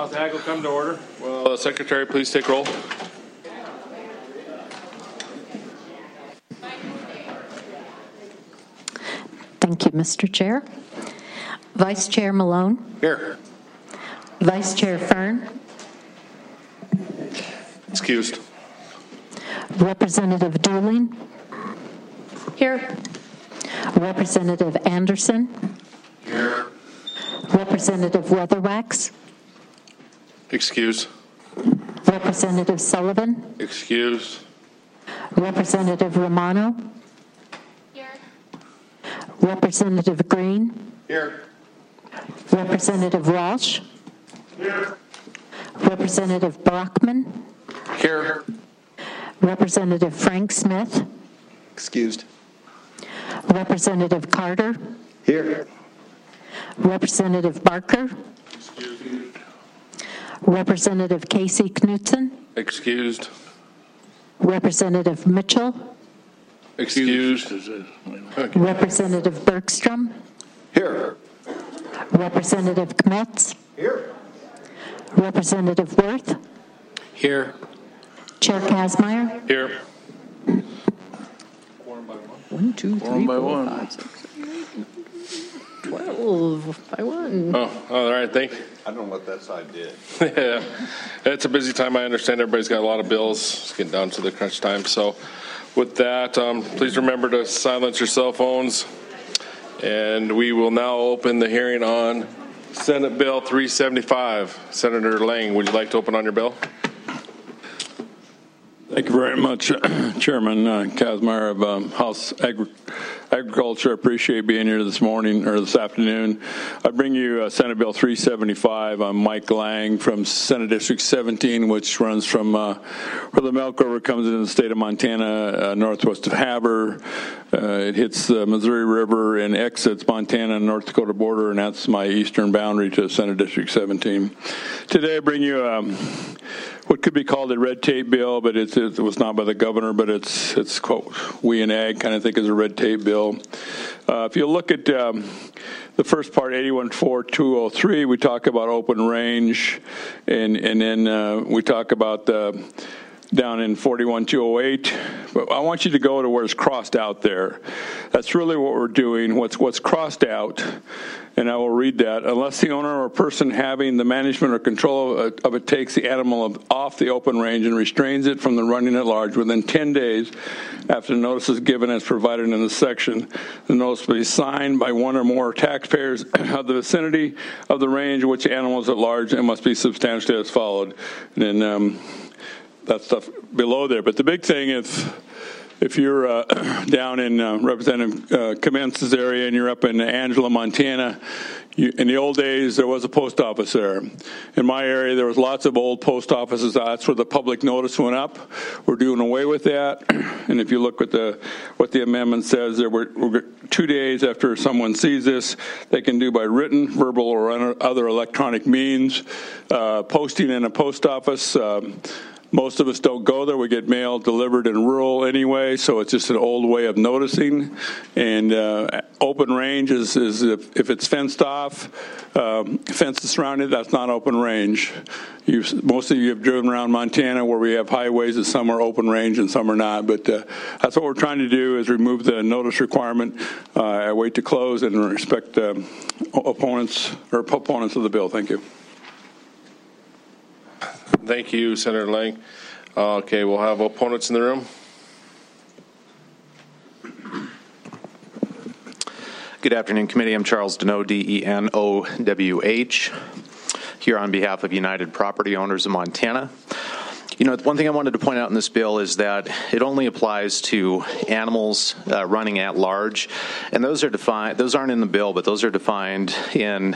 House Ag will come to order. Will Secretary please take roll? Thank you, Mr. Chair. Vice Chair Malone. Here. Vice Chair Fern. Excused. Representative Dooling. Here. Representative Anderson. Here. Representative Weatherwax. Excused. Representative Sullivan. Excused. Representative Romano. Here. Representative Green. Here. Representative Walsh. Here. Representative Brockman. Here. Representative Frank Smith. Excused. Representative Carter. Here. Representative Barker. Representative Casey Knutson. Excused. Representative Mitchell. Excused. Representative Bergstrom. Here. Representative Kmetz. Here. Representative Worth. Here. Chair Kazmaier. Here. 1, 2, 3, 4, 5, 6, 7, 8, 12 by 1. Oh, all right. Thank you. I don't know what that side did. Yeah, it's a busy time. I understand everybody's got a lot of bills. It's getting down to the crunch time. So with that, please remember to silence your cell phones. And we will now open the hearing on Senate Bill 375. Senator Lang, would you like to open on your bill? Thank you very much, Chairman Kazmaier of House Agriculture. I appreciate being here this morning or this afternoon. I bring you Senate Bill 375. I'm Mike Lang from Senate District 17, which runs from where the Milk River comes into the state of Montana, northwest of Havre. It hits the Missouri River and exits Montana and North Dakota border, and that's my eastern boundary to Senate District 17. Today I bring you what could be called a red tape bill, but it was not by the governor, but it's quote, we in ag kind of think is a red tape bill. If you look at the first part, 814203, we talk about open range, and then we talk about down in 41208. But I want you to go to where it's crossed out there. That's really what we're doing. What's crossed out, and I will read that. Unless the owner or person having the management or control of it takes the animal off the open range and restrains it from the running at large within 10 days after the notice is given as provided in this section, the notice will be signed by one or more taxpayers of the vicinity of the range which animal is at large and must be substantially as followed. And then that stuff below there. But the big thing is, if you're down in Representative Kamentz's area and you're up in Angela, Montana, in the old days, there was a post office there. In my area, there was lots of old post offices. That's where the public notice went up. We're doing away with that. And if you look at what the amendment says, there were 2 days after someone sees this, they can do by written, verbal, or other electronic means, posting in a post office. Most of us don't go there. We get mail delivered in rural anyway, so it's just an old way of noticing. And open range is if it's fenced off, fences surrounded, that's not open range. Most of you have driven around Montana where we have highways that some are open range and some are not. But that's what we're trying to do, is remove the notice requirement. I wait to close and respect opponents of the bill. Thank you. Thank you, Senator Lang. Okay, we'll have opponents in the room. Good afternoon, committee. I'm Charles Denowh, D-E-N-O-W-H, here on behalf of United Property Owners of Montana. You know, one thing I wanted to point out in this bill is that it only applies to animals running at large, and those are defined. Those aren't in the bill, but those are defined in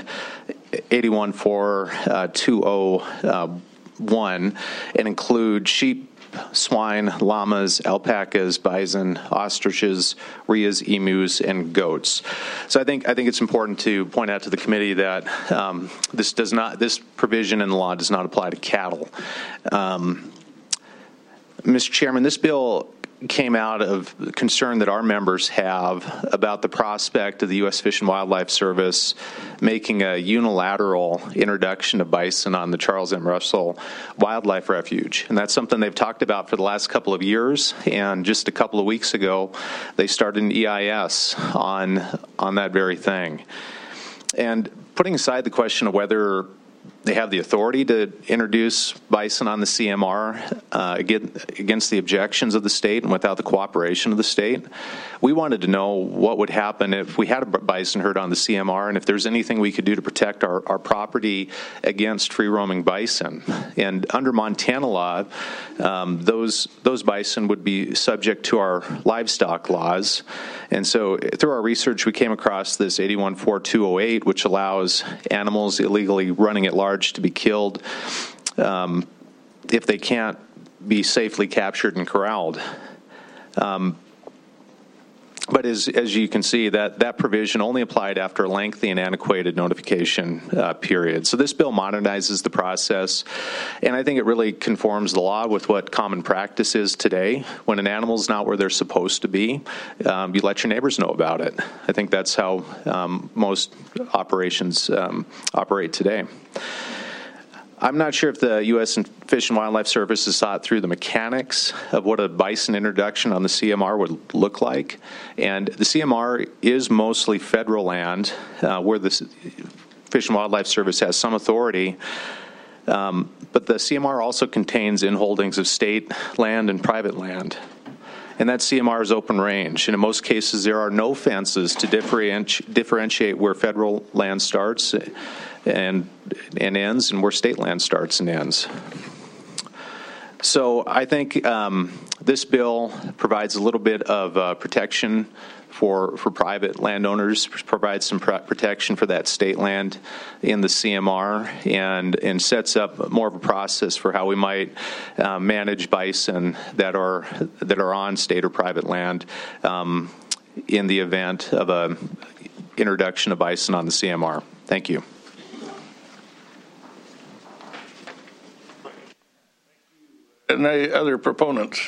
814201 and include sheep, swine, llamas, alpacas, bison, ostriches, rheas, emus, and goats. So I think it's important to point out to the committee that this provision in the law does not apply to cattle. Mr. Chairman, this bill came out of concern that our members have about the prospect of the U.S. Fish and Wildlife Service making a unilateral introduction of bison on the Charles M. Russell Wildlife Refuge. And that's something they've talked about for the last couple of years. And just a couple of weeks ago, they started an EIS on that very thing. And putting aside the question of whether they have the authority to introduce bison on the CMR against the objections of the state and without the cooperation of the state. We wanted to know what would happen if we had a bison herd on the CMR and if there's anything we could do to protect our property against free-roaming bison. And under Montana law, those bison would be subject to our livestock laws. And so through our research, we came across this 814208, which allows animals illegally running at large to be killed if they can't be safely captured and corralled. But as you can see, that provision only applied after a lengthy and antiquated notification period. So this bill modernizes the process, and I think it really conforms the law with what common practice is today. When an animal's not where they're supposed to be, you let your neighbors know about it. I think that's how most operations operate today. I'm not sure if the U.S. Fish and Wildlife Service has thought through the mechanics of what a bison introduction on the CMR would look like. And the CMR is mostly federal land, where the Fish and Wildlife Service has some authority. But the CMR also contains inholdings of state land and private land. And that CMR is open range. And in most cases, there are no fences to differentiate where federal land starts and ends and where state land starts and ends. So I think this bill provides a little bit of protection for private landowners, provides some protection for that state land in the CMR, and sets up more of a process for how we might manage bison that are on state or private land in the event of a introduction of bison on the CMR. Thank you. Any other proponents?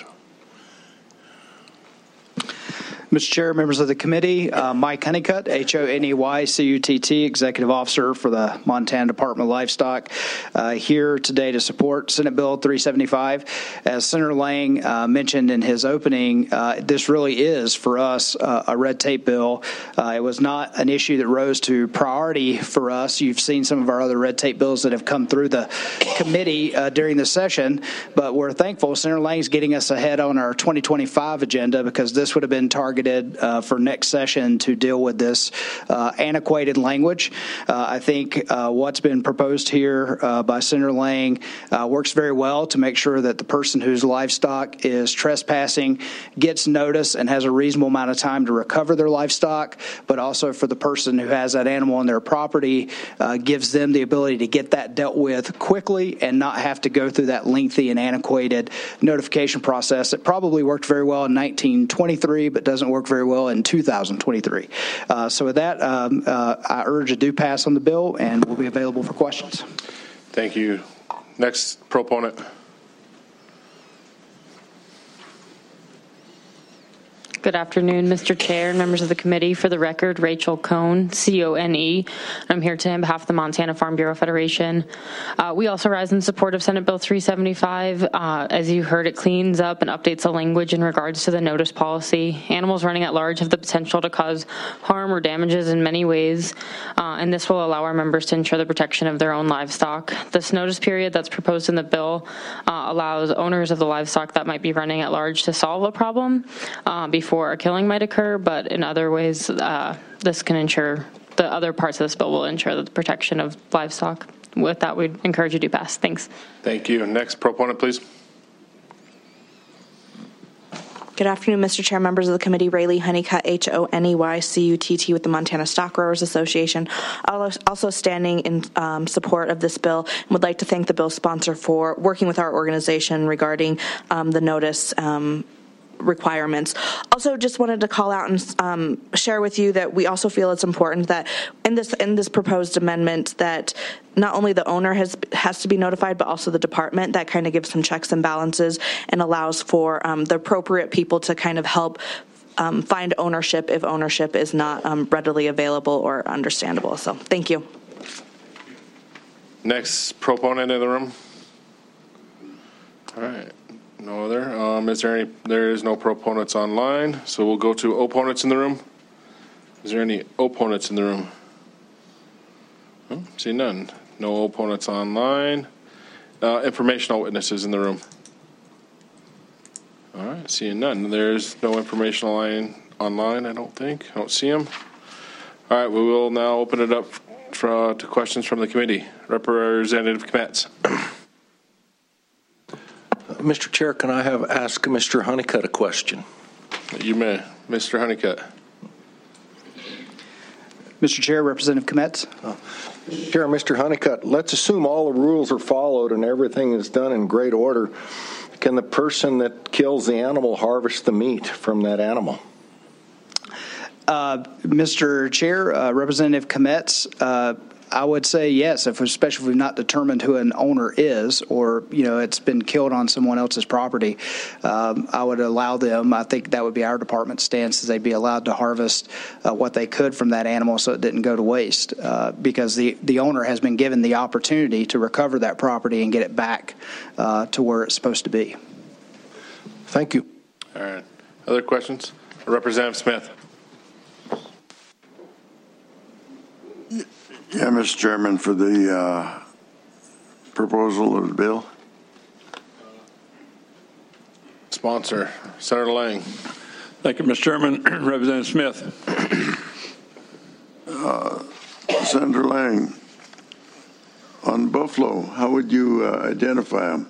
Mr. Chair, members of the committee, Mike Honeycutt, H-O-N-E-Y-C-U-T-T, Executive Officer for the Montana Department of Livestock, here today to support Senate Bill 375. As Senator Lang mentioned in his opening, this really is, for us, a red tape bill. It was not an issue that rose to priority for us. You've seen some of our other red tape bills that have come through the committee during the session, but we're thankful Senator Lang's getting us ahead on our 2025 agenda, because this would have been targeted for next session to deal with this antiquated language. I think what's been proposed here by Senator Lang works very well to make sure that the person whose livestock is trespassing gets notice and has a reasonable amount of time to recover their livestock, but also for the person who has that animal on their property gives them the ability to get that dealt with quickly and not have to go through that lengthy and antiquated notification process. It probably worked very well in 1923, but doesn't work very well in 2023. So with that, I urge a do pass on the bill, and we'll be available for questions. Thank you. Next proponent. Good afternoon, Mr. Chair and members of the committee. For the record, Rachel Cone, C-O-N-E. I'm here today on behalf of the Montana Farm Bureau Federation. We also rise in support of Senate Bill 375. As you heard, it cleans up and updates the language in regards to the notice policy. Animals running at large have the potential to cause harm or damages in many ways, and this will allow our members to ensure the protection of their own livestock. This notice period that's proposed in the bill allows owners of the livestock that might be running at large to solve a problem before a killing might occur, but in other ways, this can ensure, the other parts of this bill will ensure the protection of livestock. With that, we'd encourage you to pass. Thanks. Thank you. Next proponent, please. Good afternoon, Mr. Chair, members of the committee. Rayleigh Honeycutt, H-O-N-E-Y-C-U-T-T with the Montana Stock Growers Association, also standing in support of this bill, and would like to thank the bill sponsor for working with our organization regarding the notice requirements. Also, just wanted to call out and share with you that we also feel it's important that in this proposed amendment that not only the owner has to be notified, but also the department. That kind of gives some checks and balances and allows for the appropriate people to kind of help find ownership if ownership is not readily available or understandable. So thank you. Next proponent in the room. All right. No other. Is there any? There is no proponents online, so we'll go to opponents in the room. Is there any opponents in the room? Oh, see none. No opponents online. Informational witnesses in the room. All right, seeing none. There's no informational line online, I don't think. I don't see them. All right, we will now open it up to questions from the committee. Representative Kmetz. Mr. Chair, can I ask Mr. Honeycutt a question? You may. Mr. Honeycutt. Mr. Chair, Representative Kmetz. Chair, Mr. Honeycutt, let's assume all the rules are followed and everything is done in great order. Can the person that kills the animal harvest the meat from that animal? Mr. Chair, Representative Kmetz, I would say yes, especially if we've not determined who an owner is, or it's been killed on someone else's property. I would allow them. I think that would be our department's stance, is they'd be allowed to harvest what they could from that animal, so it didn't go to waste. Because the owner has been given the opportunity to recover that property and get it back to where it's supposed to be. Thank you. All right. Other questions? Representative Smith. Yeah, Mr. Chairman, for the proposal of the bill. Sponsor, Senator Lang. Thank you, Mr. Chairman. Representative Smith. Senator Lang, on buffalo, how would you identify them?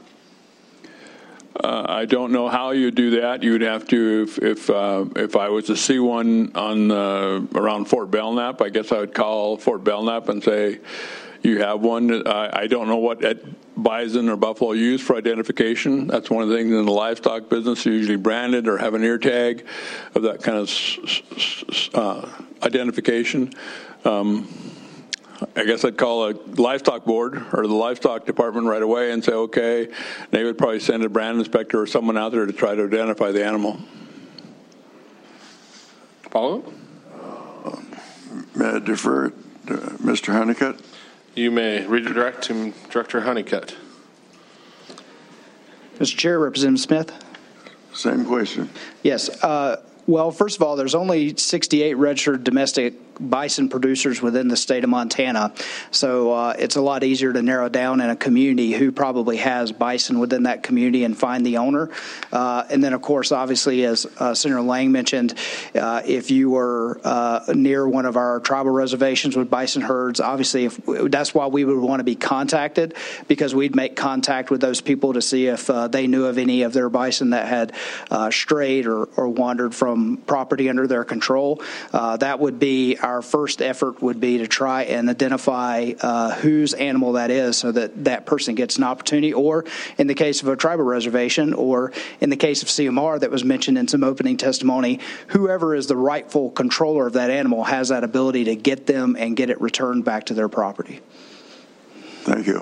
I don't know how you do that. You'd have to, if I was to see one on around Fort Belknap, I guess I would call Fort Belknap and say, you have one. I don't know what bison or buffalo use for identification. That's one of the things in the livestock business, usually branded or have an ear tag of that kind of identification. I guess I'd call a livestock board or the livestock department right away and say, okay, they would probably send a brand inspector or someone out there to try to identify the animal. Follow up? May I defer to Mr. Honeycutt? You may redirect to Director Honeycutt. Mr. Chair, Representative Smith. Same question. Yes. Well, first of all, there's only 68 registered domestic bison producers within the state of Montana. So it's a lot easier to narrow down in a community who probably has bison within that community and find the owner. And then, of course, obviously, as Senator Lang mentioned, if you were near one of our tribal reservations with bison herds, obviously, that's why we would want to be contacted, because we'd make contact with those people to see if they knew of any of their bison that had strayed or wandered from property under their control. That would be our first effort, would be to try and identify whose animal that is, so that that person gets an opportunity, or in the case of a tribal reservation, or in the case of CMR that was mentioned in some opening testimony, whoever is the rightful controller of that animal has that ability to get them and get it returned back to their property. Thank you.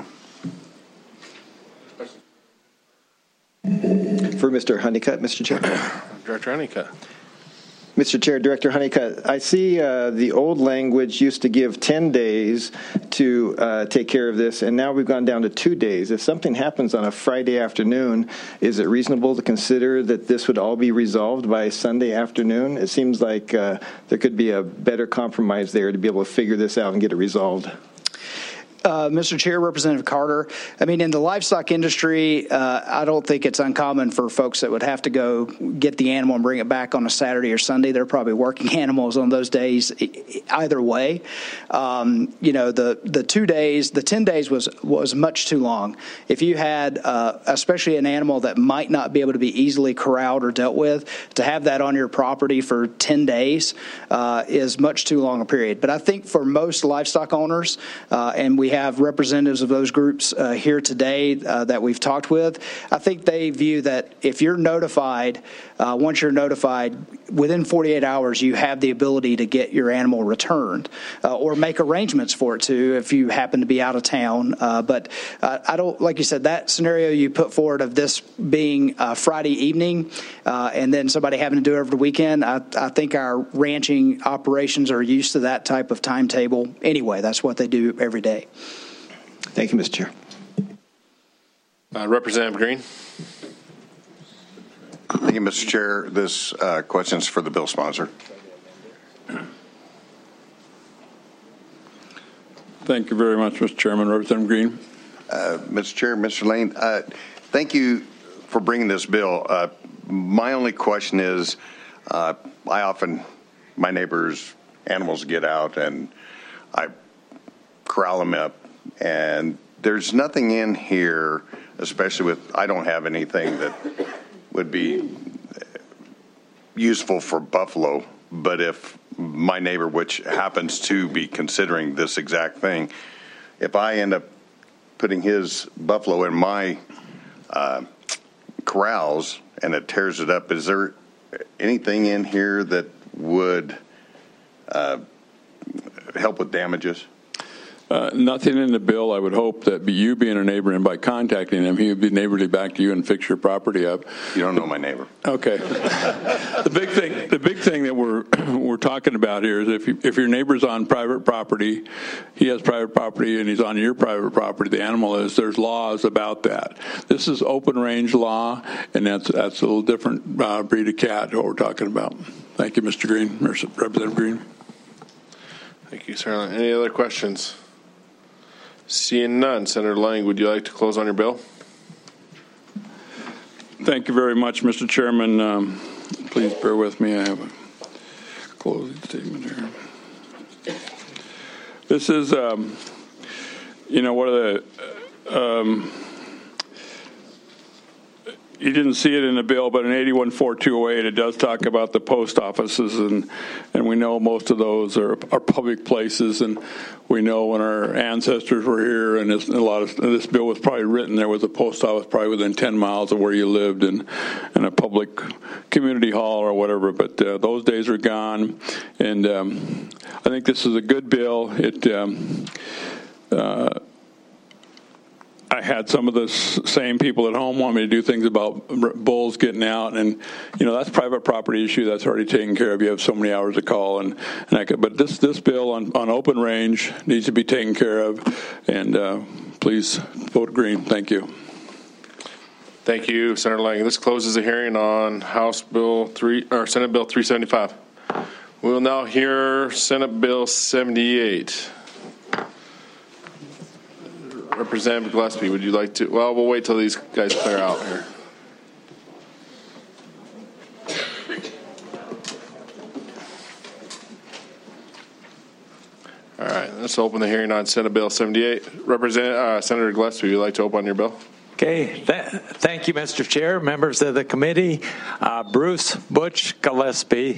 For Mr. Honeycutt, Mr. Chair. Director Honeycutt. Mr. Chair, Director Honeycutt, I see the old language used to give 10 days to take care of this, and now we've gone down to 2 days. If something happens on a Friday afternoon, is it reasonable to consider that this would all be resolved by Sunday afternoon? It seems like there could be a better compromise there to be able to figure this out and get it resolved. Mr. Chair, Representative Carter, I mean, in the livestock industry, I don't think it's uncommon for folks that would have to go get the animal and bring it back on a Saturday or Sunday. They're probably working animals on those days either way. The 2 days, the 10 days was much too long. If you had, especially an animal that might not be able to be easily corralled or dealt with, to have that on your property for 10 days is much too long a period. But I think for most livestock owners, and we have representatives of those groups here today that we've talked with. I think they view that if you're notified, once you're notified, within 48 hours, you have the ability to get your animal returned or make arrangements for it to if you happen to be out of town. But I don't, like you said, that scenario you put forward of this being Friday evening and then somebody having to do it over the weekend, I think our ranching operations are used to that type of timetable anyway. That's what they do every day. Thank you, Mr. Chair. Representative Green. Thank you, Mr. Chair. This question is for the bill sponsor. Thank you very much, Mr. Chairman. Representative Green. Mr. Chair, Mr. Lane, thank you for bringing this bill. My only question is, my neighbors' animals get out and I corral them up, and there's nothing in here, especially with, I don't have anything that would be useful for buffalo, but if my neighbor, which happens to be considering this exact thing, if I end up putting his buffalo in my corrals and it tears it up, is there anything in here that would help with damages? Nothing in the bill. I would hope that you being a neighbor and by contacting him, he would be neighborly back to you and fix your property up. You don't know my neighbor. Okay. The big thing that we're talking about here is if your neighbor's on private property, he has private property and he's on your private property, the animal is, there's laws about that. This is open range law, and that's a little different breed of cat what we're talking about. Thank you, Mr. Green, Representative Green. Thank you, sir. Any other questions? Seeing none, Senator Lang, would you like to close on your bill? Thank you very much, Mr. Chairman. Please bear with me. I have a closing statement here. This is, one of the, you didn't see it in the bill, but in 814208, it does talk about the post offices, and we know most of those are public places, and we know when our ancestors were here, and this bill was probably written, there was a post office probably within 10 miles of where you lived, and a public community hall or whatever. But those days are gone, and I think this is a good bill. I had some of the same people at home want me to do things about bulls getting out, and that's private property issue that's already taken care of. You have so many hours to call, but this bill on open range needs to be taken care of, and please vote green. Thank you. Thank you, Senator Lang. This closes the hearing on Senate Bill 375. We will now hear Senate Bill 78. Representative Gillespie, would you like to? Well, we'll wait till these guys clear out here. All right, let's open the hearing on Senate Bill 78. Senator Gillespie, would you like to open your bill? Okay, thank you, Mr. Chair, members of the committee. Bruce Butch Gillespie,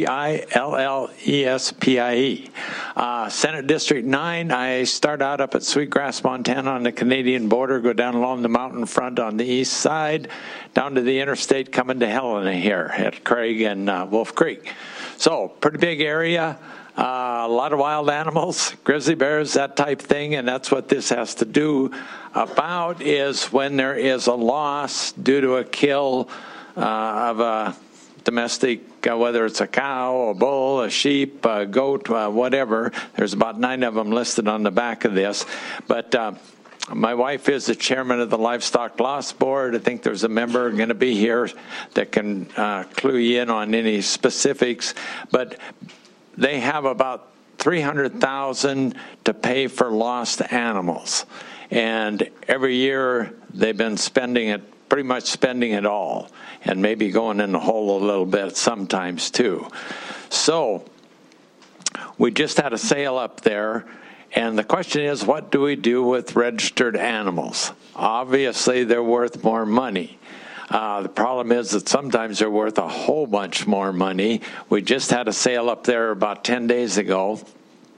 Gillespie. Senate District 9, I start out up at Sweetgrass, Montana on the Canadian border, go down along the mountain front on the east side, down to the interstate coming to Helena here at Craig and Wolf Creek. So, pretty big area. A lot of wild animals, grizzly bears, that type thing, and that's what this has to do about is when there is a loss due to a kill of a domestic, whether it's a cow, a bull, a sheep, a goat, whatever. There's about 9 of them listed on the back of this. But my wife is the chairman of the Livestock Loss Board. I think there's a member going to be here that can clue you in on any specifics. But they have about $300,000 to pay for lost animals. And every year they've been pretty much spending it all, and maybe going in the hole a little bit sometimes too. So we just had a sale up there, and the question is, what do we do with registered animals? Obviously, they're worth more money. The problem is that sometimes they're worth a whole bunch more money. We just had a sale up there about 10 days ago,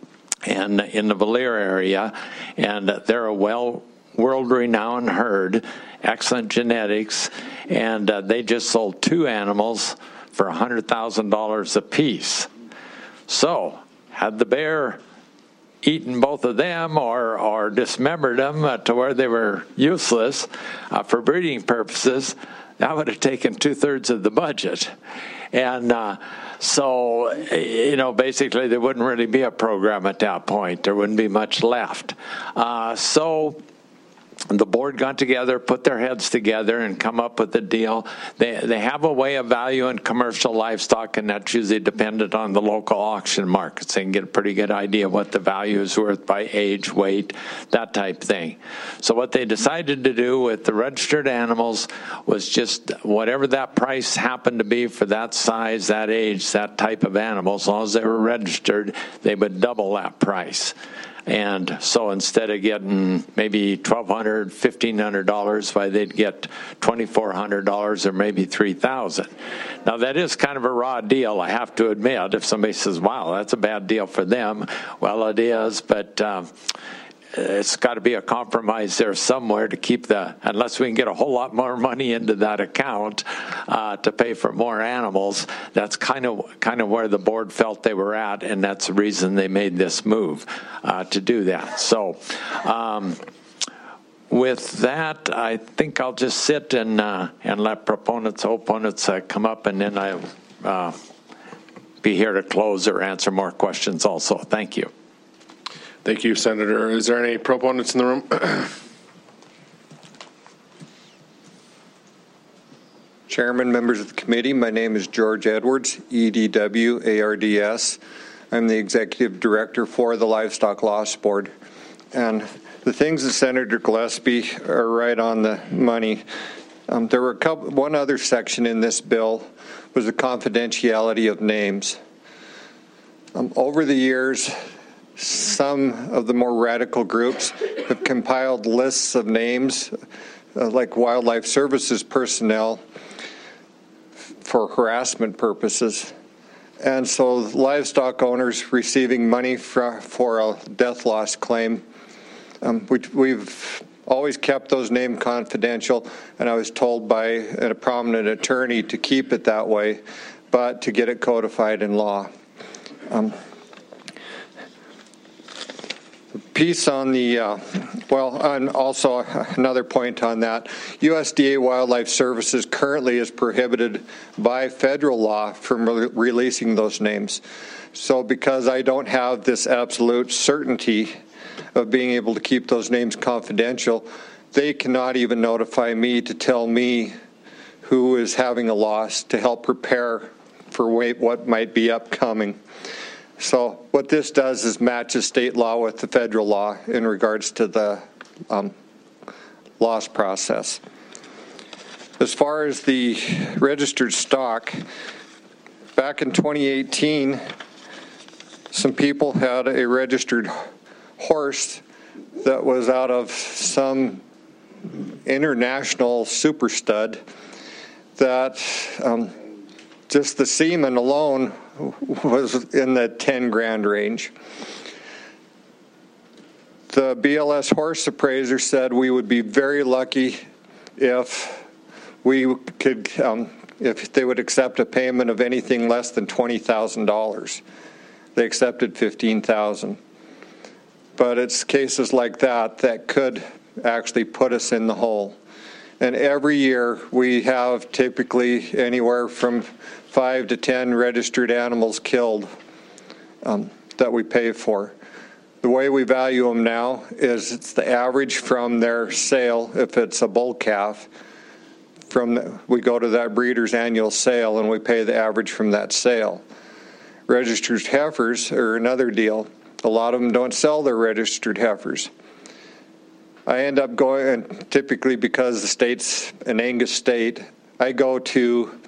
and in the Valier area, and they're a world-renowned herd, excellent genetics, and they just sold 2 animals for $100,000 apiece. So, had the bear eaten both of them or dismembered them to where they were useless for breeding purposes, that would have taken 2/3 of the budget. And so, basically there wouldn't really be a program at that point. There wouldn't be much left. So the board got together, put their heads together, and come up with a deal. They have a way of valuing commercial livestock, and that's usually dependent on the local auction markets. They can get a pretty good idea of what the value is worth by age, weight, that type thing. So what they decided to do with the registered animals was just whatever that price happened to be for that size, that age, that type of animal, as long as they were registered, they would double that price. And so instead of getting maybe $1,200, $1,500, why they'd get $2,400 or maybe $3,000. Now that is kind of a raw deal, I have to admit. If somebody says, "Wow, that's a bad deal for them," well, it is, but it's got to be a compromise there somewhere to keep unless we can get a whole lot more money into that account to pay for more animals. That's kind of where the board felt they were at, and that's the reason they made this move to do that. So with that, I think I'll just sit and let proponents, opponents come up, and then I'll be here to close or answer more questions also. Thank you. Thank you, Senator. Is there any proponents in the room? Chairman, members of the committee, my name is George Edwards, EDW ARDS. I'm the executive director for the Livestock Loss Board. And the things that Senator Gillespie are right on the money. There were one other section in this bill was the confidentiality of names. Over the years, some of the more radical groups have compiled lists of names like Wildlife Services personnel for harassment purposes. And so livestock owners receiving money for a death loss claim, we've always kept those names confidential, and I was told by a prominent attorney to keep it that way, but to get it codified in law. Piece on the, and also another point on that, USDA Wildlife Services currently is prohibited by federal law from releasing those names. So because I don't have this absolute certainty of being able to keep those names confidential, they cannot even notify me to tell me who is having a loss to help prepare for what might be upcoming. So what this does is matches state law with the federal law in regards to the loss process. As far as the registered stock, back in 2018, some people had a registered horse that was out of some international super stud that just the semen alone was in the 10 grand range. The BLS horse appraiser said we would be very lucky if we could, if they would accept a payment of anything less than $20,000. They accepted $15,000. But it's cases like that that could actually put us in the hole. And every year we have typically anywhere from 5 to 10 registered animals killed that we pay for. The way we value them now is it's the average from their sale. If it's a bull calf, we go to that breeder's annual sale and we pay the average from that sale. Registered heifers are another deal. A lot of them don't sell their registered heifers. I end up going, and typically because the state's an Angus state, I go to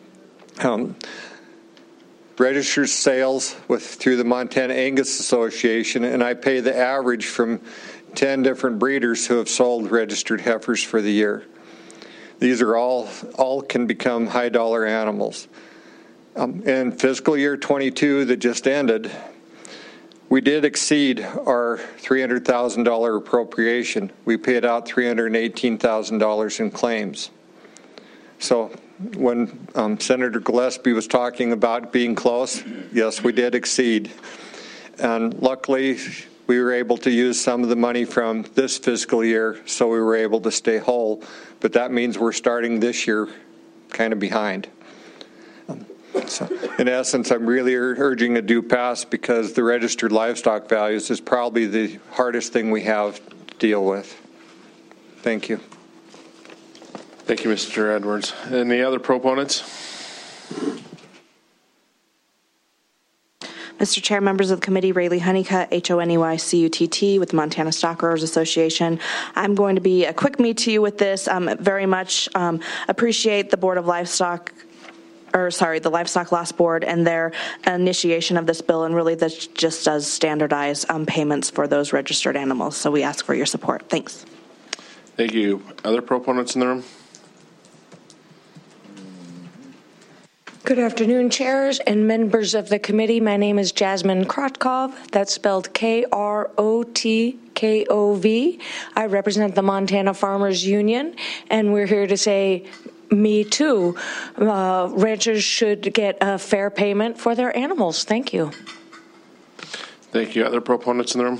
registered sales through the Montana Angus Association, and I pay the average from 10 different breeders who have sold registered heifers for the year. These are all can become high dollar animals. In fiscal year 22 that just ended, we did exceed our $300,000 appropriation. We paid out $318,000 in claims. So when Senator Gillespie was talking about being close, yes, we did exceed. And luckily, we were able to use some of the money from this fiscal year, so we were able to stay whole. But that means we're starting this year kind of behind. So in essence, I'm really urging a do pass because the registered livestock values is probably the hardest thing we have to deal with. Thank you. Thank you, Mr. Edwards. Any other proponents? Mr. Chair, members of the committee, Rayleigh Honeycutt, HONEYCUTT with the Montana Stock Growers Association. I'm going to be a quick me to you with this. Very much appreciate the Board of Livestock, the Livestock Loss Board and their initiation of this bill, and really this just does standardize payments for those registered animals. So we ask for your support. Thanks. Thank you. Other proponents in the room? Good afternoon, chairs and members of the committee. My name is Jasmine Krotkov. That's spelled Krotkov. I represent the Montana Farmers Union, and we're here to say, me too. Ranchers should get a fair payment for their animals. Thank you. Thank you. Other proponents in the room?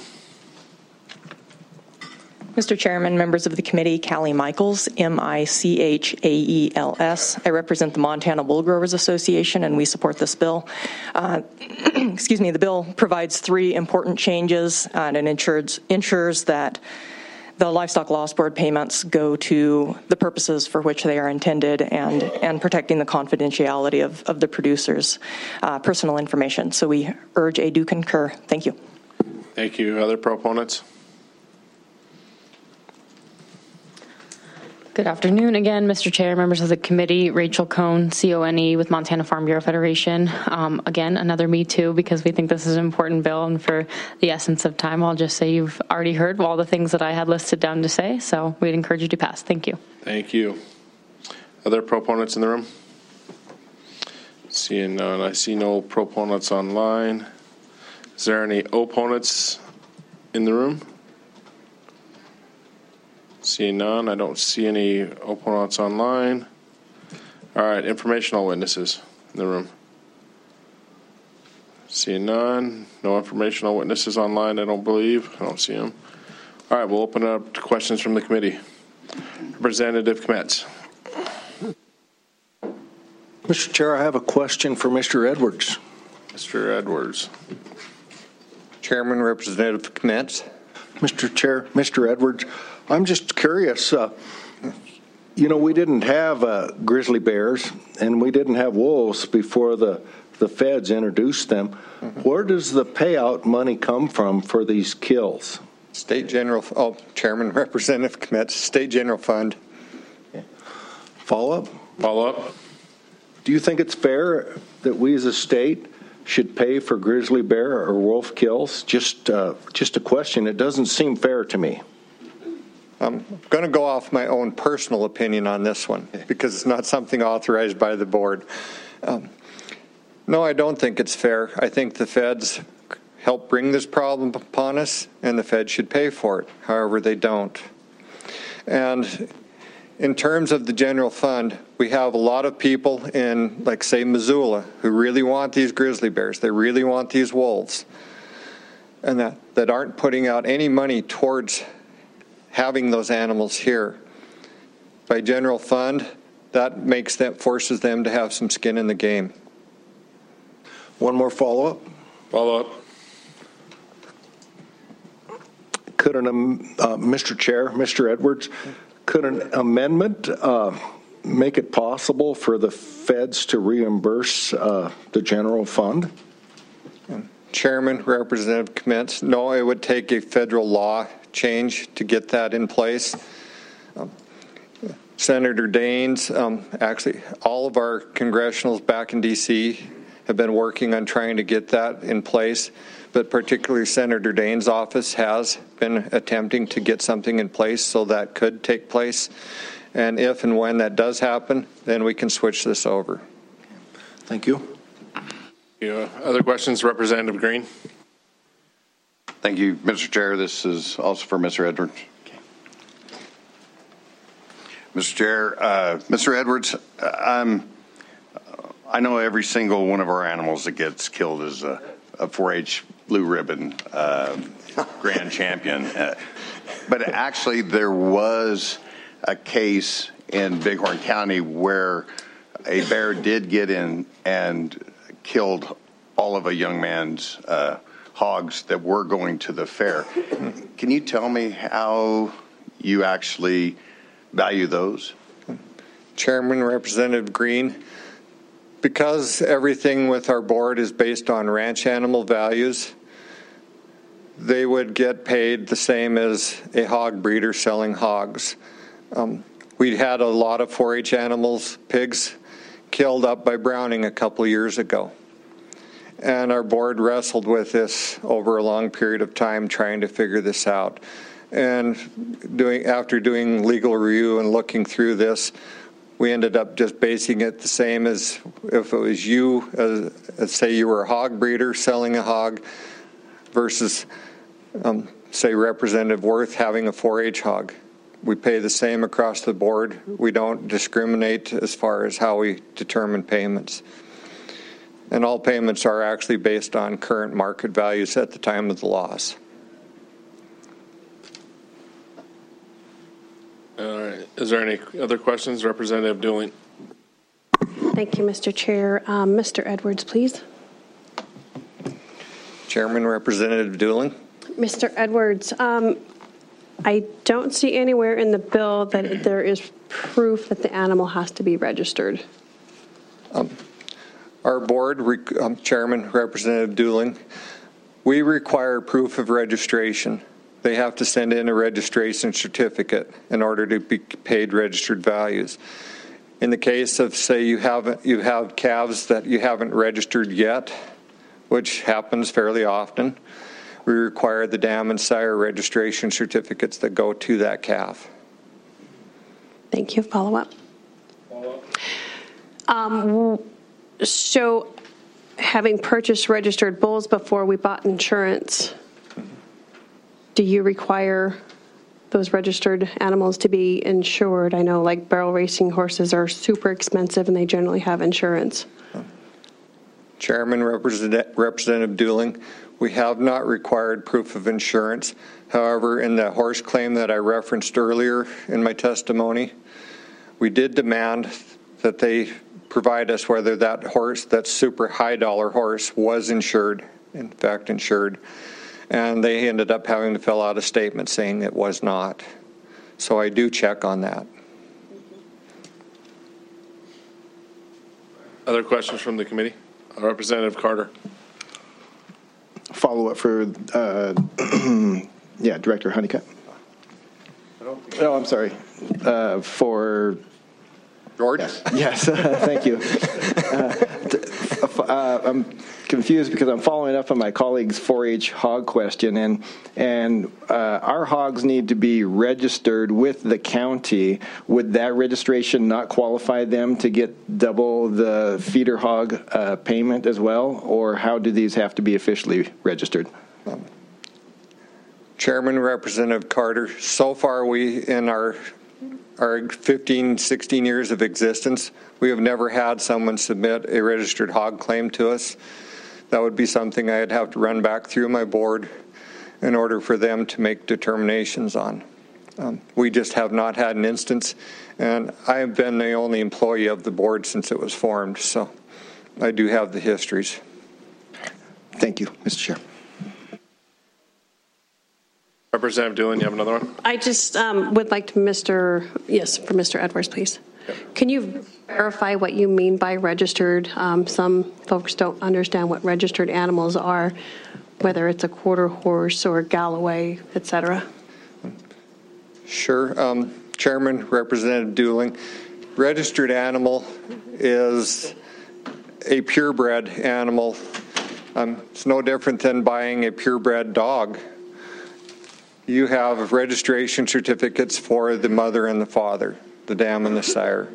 Mr. Chairman, members of the committee, Callie Michaels, Michaels. I represent the Montana Wool Growers Association, and we support this bill. The bill provides 3 important changes, and it ensures that the Livestock Loss Board payments go to the purposes for which they are intended, and protecting the confidentiality of the producer's personal information. So we urge a do concur. Thank you. Thank you. Other proponents? Good afternoon again, Mr. Chair, members of the committee, Rachel Cohn, CONE with Montana Farm Bureau Federation. Again, another me too, because we think this is an important bill, and for the essence of time, I'll just say you've already heard all the things that I had listed down to say, so we'd encourage you to pass. Thank you. Thank you. Other proponents in the room? Seeing none. I see no proponents online. Is there any opponents in the room? Seeing none, I don't see any opponents online. All right, informational witnesses in the room. Seeing none, no informational witnesses online, I don't believe. I don't see them. All right, we'll open it up to questions from the committee. Representative Kmetz. Mr. Chair, I have a question for Mr. Edwards. Mr. Edwards. Chairman, Representative Kmetz. Mr. Chair, Mr. Edwards, I'm just curious. We didn't have grizzly bears and we didn't have wolves before the feds introduced them. Mm-hmm. Where does the payout money come from for these kills? Chairman, Representative Kmetz, State General Fund. Okay. Follow up? Do you think it's fair that we as a state should pay for grizzly bear or wolf kills? Just a question. It doesn't seem fair to me. I'm going to go off my own personal opinion on this one because it's not something authorized by the board. No, I don't think it's fair. I think the feds helped bring this problem upon us, and the feds should pay for it. However, they don't. And in terms of the general fund, we have a lot of people in, like, say, Missoula, who really want these grizzly bears. They really want these wolves, and that aren't putting out any money towards having those animals here. By general fund, that forces them to have some skin in the game. One more follow-up. Could Mr. Chair, Mr. Edwards, could an amendment make it possible for the feds to reimburse the general fund? Chairman, Representative Kmetz, no, it would take a federal law change to get that in place. Senator Daines, actually all of our congressionals back in D.C. have been working on trying to get that in place, but particularly Senator Daines' office has been attempting to get something in place so that could take place. And if and when that does happen, then we can switch this over. Thank you. Other questions, Representative Green? Thank you, Mr. Chair. This is also for Mr. Edwards. Okay. Mr. Chair, Mr. Edwards, I know every single one of our animals that gets killed is a 4-H blue ribbon grand champion. But actually, there was a case in Bighorn County where a bear did get in and killed all of a young man's hogs that were going to the fair. Can you tell me how you actually value those? Chairman, Representative Green, because everything with our board is based on ranch animal values, they would get paid the same as a hog breeder selling hogs. We had a lot of 4-H animals, pigs, killed up by Browning a couple years ago. And our board wrestled with this over a long period of time trying to figure this out. And after doing legal review and looking through this, we ended up just basing it the same as if it was you, say you were a hog breeder selling a hog versus, say, Representative Worth having a 4-H hog. We pay the same across the board. We don't discriminate as far as how we determine payments. And all payments are actually based on current market values at the time of the loss. All right. Is there any other questions? Representative Dooling. Thank you, Mr. Chair. Mr. Edwards, please. Chairman, Representative Dooling. Mr. Edwards, I don't see anywhere in the bill that there is proof that the animal has to be registered. Our board, Chairman, Representative Dooling, we require proof of registration. They have to send in a registration certificate in order to be paid registered values. In the case of, say, you have calves that you haven't registered yet, which happens fairly often, we require the dam and sire registration certificates that go to that calf. Thank you. Follow up. So, having purchased registered bulls before we bought insurance, do you require those registered animals to be insured? I know like barrel racing horses are super expensive and they generally have insurance. Chairman, Representative Dooling, we have not required proof of insurance. However, in the horse claim that I referenced earlier in my testimony, we did demand that they provide us whether that horse, that super high dollar horse, was insured, in fact insured. And they ended up having to fill out a statement saying it was not. So I do check on that. Other questions from the committee? Representative Carter. Follow up for, Director Honeycutt. Oh, I'm sorry. For George? Yes, thank you. I'm confused because I'm following up on my colleague's 4-H hog question, and our hogs need to be registered with the county. Would that registration not qualify them to get double the feeder hog payment as well, or how do these have to be officially registered? Chairman, Representative Carter, so far we, in our 15, 16 years of existence, we have never had someone submit a registered hog claim to us. That would be something I'd have to run back through my board in order for them to make determinations on. We just have not had an instance, and I have been the only employee of the board since it was formed, so I do have the histories. Thank you, Mr. Chair. Representative Dooling, you have another one? I just would like to, for Mr. Edwards, please. Yep. Can you verify what you mean by registered? Some folks don't understand what registered animals are, whether it's a quarter horse or a Galloway, et cetera. Sure. Chairman, Representative Dooling, registered animal is a purebred animal. It's no different than buying a purebred dog. You have registration certificates for the mother and the father, the dam and the sire.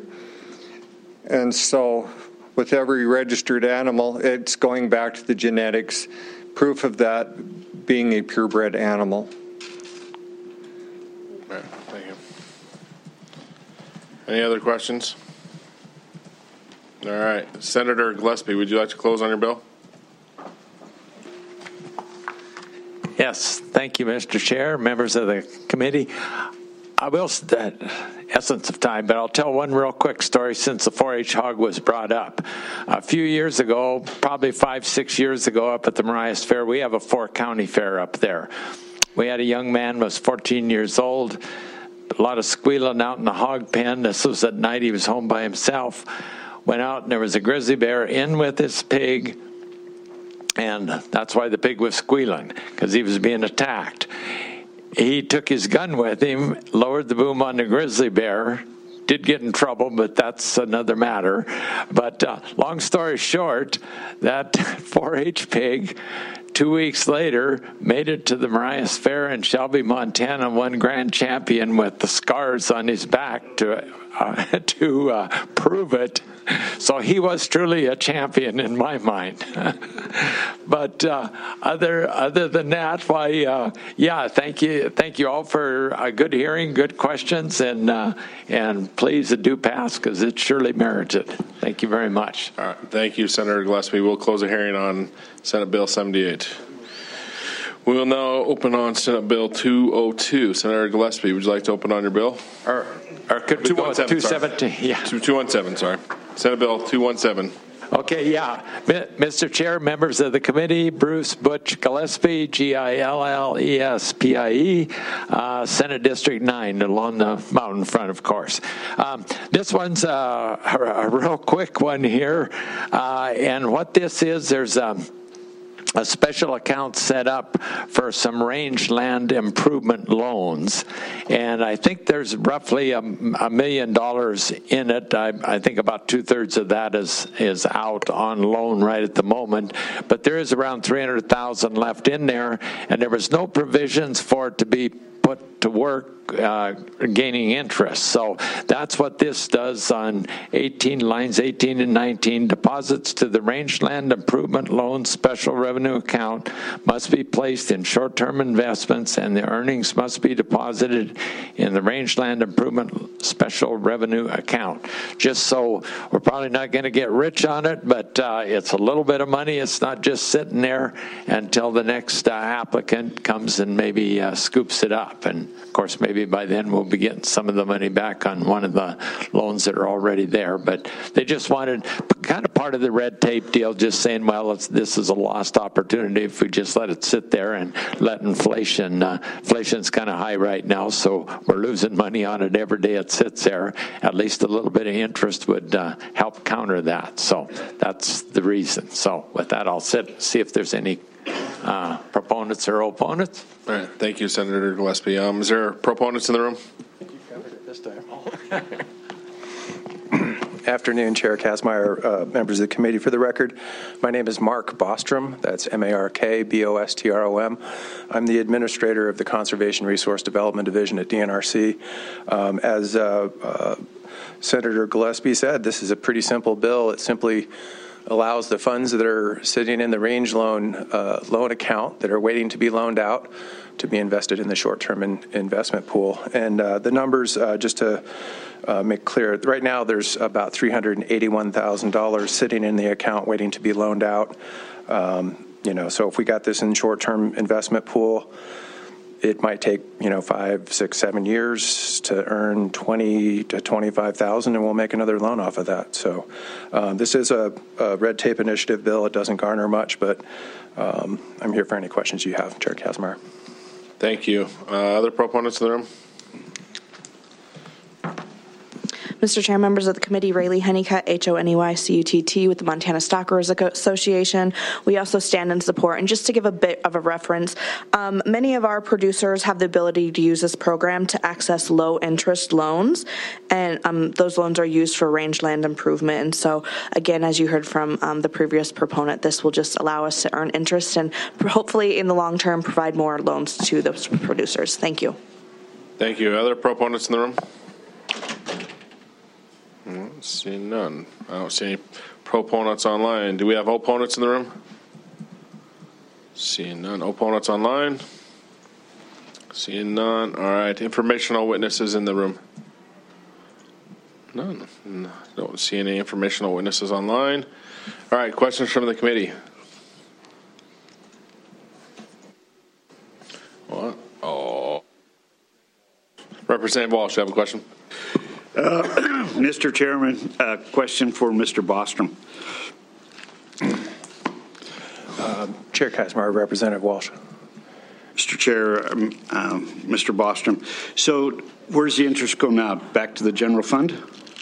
And so with every registered animal, it's going back to the genetics proof of that being a purebred animal. All right, thank you. Any other questions? All right, Senator Gillespie, would you like to close on your bill? Yes, thank you, Mr. Chair, members of the committee. I will, essence of time, but I'll tell one real quick story since the 4-H hog was brought up. A few years ago, probably 5-6 years ago, up at the Marias Fair, we have a 4-county fair up there. We had a young man, was 14 years old, a lot of squealing out in the hog pen. This was at night, he was home by himself. Went out and there was a grizzly bear in with his pig, and that's why the pig was squealing, because he was being attacked. He took his gun with him, lowered the boom on the grizzly bear, did get in trouble, but that's another matter. But long story short, that 4-H pig, 2 weeks later, made it to the Marias Fair in Shelby, Montana, won grand champion with the scars on his back to prove it. So he was truly a champion in my mind. But other than that, why, yeah, thank you all for a good hearing, good questions, and please do pass because it's surely merited. Thank you very much. All right, thank you, Senator Gillespie. We'll close the hearing on Senate Bill 78. We will now open on Senate Bill 202. Senator Gillespie, would you like to open on your bill? Or could we go with 217? Yeah. 217, sorry. Senate Bill 217. Okay, yeah. Mr. Chair, members of the committee, Bruce Butch Gillespie, Gillespie, Senate District 9, along the mountain front, of course. This one's a real quick one here. And what this is, there's a special account set up for some rangeland improvement loans. And I think there's roughly $1 million in it. I think about 2/3 of that is out on loan right at the moment. But there is around $300,000 left in there, and there was no provisions for it to be put to work gaining interest. So that's what this does on lines 18 and 19. Deposits to the Rangeland Improvement Loan Special Revenue Account must be placed in short-term investments, and the earnings must be deposited in the Rangeland Improvement Special Revenue Account. Just so we're probably not going to get rich on it, but it's a little bit of money. It's not just sitting there until the next applicant comes and maybe scoops it up. And of course, maybe by then we'll be getting some of the money back on one of the loans that are already there. But they just wanted kind of part of the red tape deal, just saying, well, this is a lost opportunity if we just let it sit there and let inflation. Inflation's kind of high right now, so we're losing money on it every day it sits there. At least a little bit of interest would help counter that. So that's the reason. So with that, I'll see if there's any proponents or opponents. All right, thank you, Senator Gillespie. Is there proponents in the room? I think you covered it this time. Afternoon, Chair Kazmaier, members of the committee. For the record, my name is Mark Bostrom. That's MARK-BOSTROM. I'm the administrator of the Conservation Resource Development Division at DNRC. As Senator Gillespie said, this is a pretty simple bill. It simply allows the funds that are sitting in the range loan account that are waiting to be loaned out to be invested in the short-term investment pool. And the numbers, just to make clear, right now there's about $381,000 sitting in the account waiting to be loaned out. So if we got this in short-term investment pool, it might take 5, 6, 7 years to earn $20,000 to $25,000, and we'll make another loan off of that. So this is a red tape initiative bill. It doesn't garner much, but I'm here for any questions you have, Chair Kazmaier. Thank you. Other proponents in the room? Mr. Chair, members of the committee, Rayleigh Honeycutt, HONEYCUTT, with the Montana Stockgrowers Association. We also stand in support. And just to give a bit of a reference, many of our producers have the ability to use this program to access low-interest loans, and those loans are used for rangeland improvement. And so, again, as you heard from the previous proponent, this will just allow us to earn interest and hopefully, in the long term, provide more loans to those producers. Thank you. Thank you. Other proponents in the room? I don't see none. I don't see any proponents online. Do we have opponents in the room? Seeing none. Opponents online? Seeing none. All right. Informational witnesses in the room? None. Don't see any informational witnesses online. All right. Questions from the committee? What? Oh. Representative Walsh, you have a question? Mr. Chairman, a question for Mr. Bostrom. Chair Kazmaier, Representative Walsh. Mr. Chair, Mr. Bostrom, so where's the interest go now? Back to the general fund?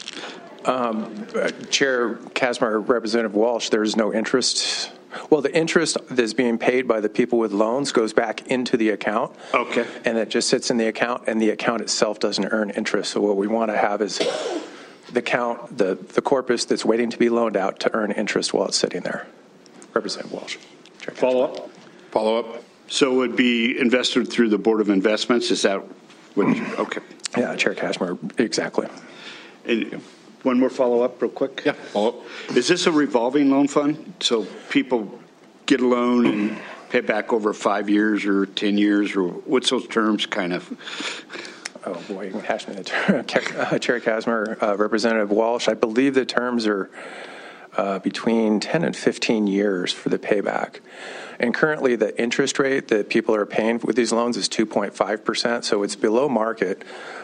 Chair Kazmaier, Representative Walsh, there is no interest. Well, the interest that's being paid by the people with loans goes back into the account. Okay. And it just sits in the account, and the account itself doesn't earn interest. So what we want to have is the corpus that's waiting to be loaned out to earn interest while it's sitting there. Representative Walsh. Follow up? Follow up. So it would be invested through the Board of Investments? Is that what? Okay. Yeah, Chair Kazmaier, exactly. And one more follow up real quick? Yeah, follow up. Is this a revolving loan fund? So people get a loan and pay back over 5 years or 10 years, or what's those terms kind of? Oh, boy, you can hash me. Chair Kazmaier, Representative Walsh, I believe the terms are between 10 and 15 years for the payback. And currently the interest rate that people are paying with these loans is 2.5%, so it's below market.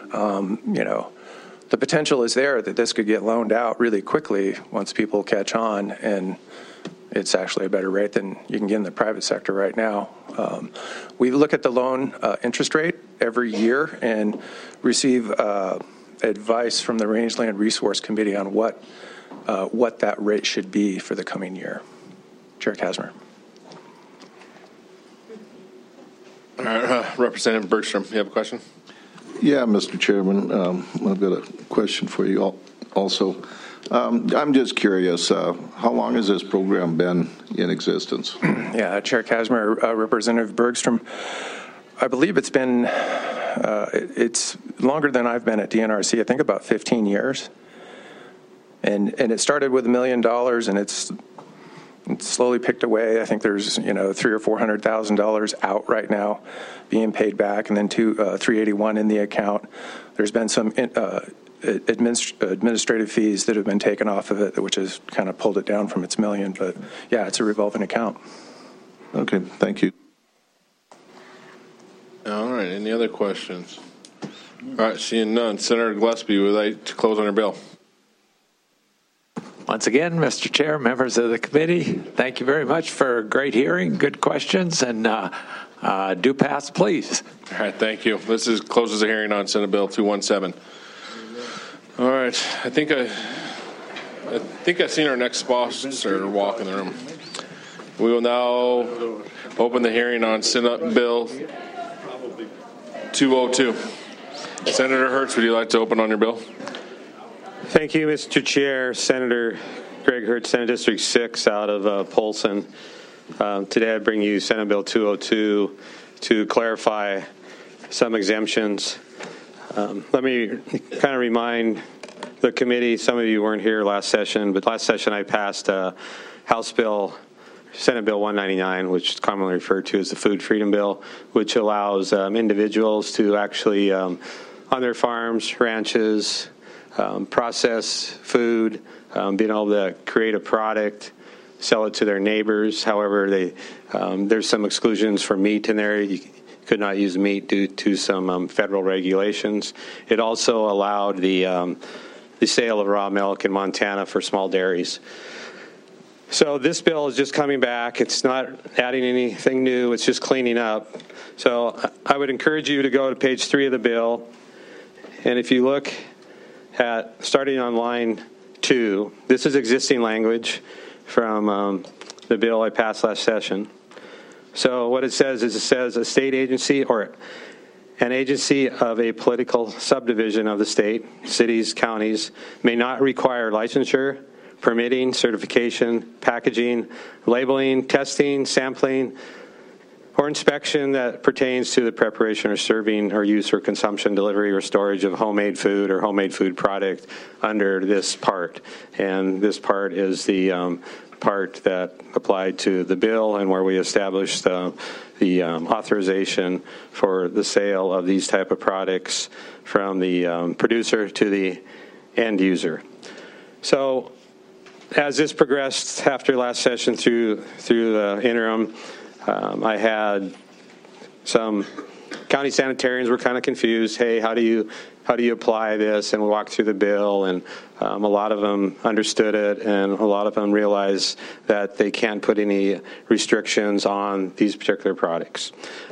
The potential is there that this could get loaned out really quickly once people catch on, and it's actually a better rate than you can get in the private sector right now. We look at the loan interest rate every year and receive advice from the Rangeland Resource Committee on what that rate should be for the coming year. Chair Kazmaier. All right, Representative Bergstrom, you have a question? Yeah, Mr. Chairman, I've got a question for you also. I'm just curious, how long has this program been in existence? Yeah, Chair Kazmaier, Representative Bergstrom, I believe it's been, it's longer than I've been at DNRC, I think about 15 years. And it started with $1 million, and it's slowly picked away. I think there's $300,000 or $400,000 out right now, being paid back, and then $381 in the account. There's been some administrative fees that have been taken off of it, which has kind of pulled it down from its $1 million. But yeah, it's a revolving account. Okay, thank you. All right. Any other questions? All right. Seeing none, Senator Gillespie would like to close on her bill. Once again, Mr. Chair, members of the committee, thank you very much for a great hearing, good questions, and do pass, please. All right, thank you. This closes the hearing on Senate Bill 217. All right, I think I've seen our next sponsor walk in the room. We will now open the hearing on Senate Bill 202. Senator Hertz, would you like to open on your bill? Thank you, Mr. Chair. Senator Greg Hertz, Senate District 6 out of Polson. Today I bring you Senate Bill 202 to clarify some exemptions. Let me kind of remind the committee, some of you weren't here last session, but last session I passed House Bill, Senate Bill 199, which is commonly referred to as the Food Freedom Bill, which allows individuals to actually, on their farms, ranches, process food, being able to create a product, sell it to their neighbors. However, there's some exclusions for meat in there. You could not use meat due to some federal regulations. It also allowed the sale of raw milk in Montana for small dairies. So this bill is just coming back. It's not adding anything new. It's just cleaning up. So I would encourage you to go to page 3 of the bill. And if you look at starting on line 2, this is existing language from the bill I passed last session. So what it says is a state agency or an agency of a political subdivision of the state, cities, counties, may not require licensure, permitting, certification, packaging, labeling, testing, sampling, or inspection that pertains to the preparation or serving or use or consumption, delivery or storage of homemade food or homemade food product under this part. And this part is the part that applied to the bill and where we established the authorization for the sale of these type of products from the producer to the end user. So as this progressed after last session through the interim, I had some county sanitarians were kind of confused. Hey, how do you apply this? And we walked through the bill, and a lot of them understood it, and a lot of them realized that they can't put any restrictions on these particular products.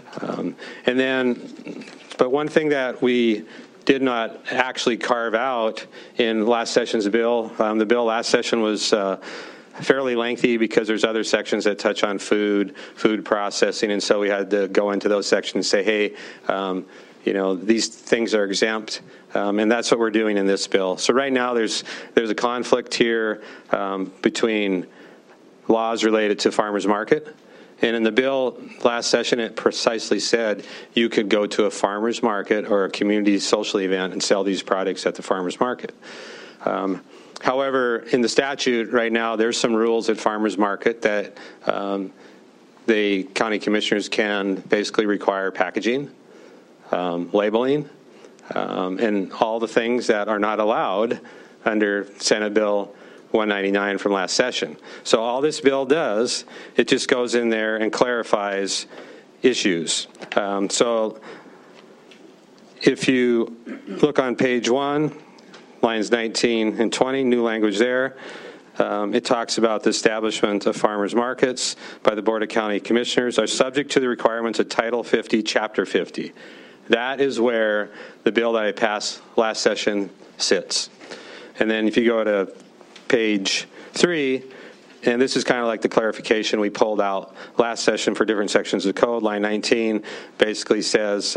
But one thing that we did not actually carve out in last session's bill, the bill last session was fairly lengthy because there's other sections that touch on food processing, and so we had to go into those sections and say, hey, these things are exempt, and that's what we're doing in this bill. So right now there's a conflict here between laws related to farmers market, and in the bill last session it precisely said you could go to a farmers market or a community social event and sell these products at the farmers market. However, in the statute right now, there's some rules at farmers market that the county commissioners can basically require packaging, labeling, and all the things that are not allowed under Senate Bill 199 from last session. So all this bill does, it just goes in there and clarifies issues. So if you look on page 1, lines 19 and 20, new language there. It talks about the establishment of farmers markets by the Board of County Commissioners are subject to the requirements of Title 50, Chapter 50. That is where the bill that I passed last session sits. And then if you go to page 3, and this is kind of like the clarification we pulled out last session for different sections of the code. Line 19 basically says,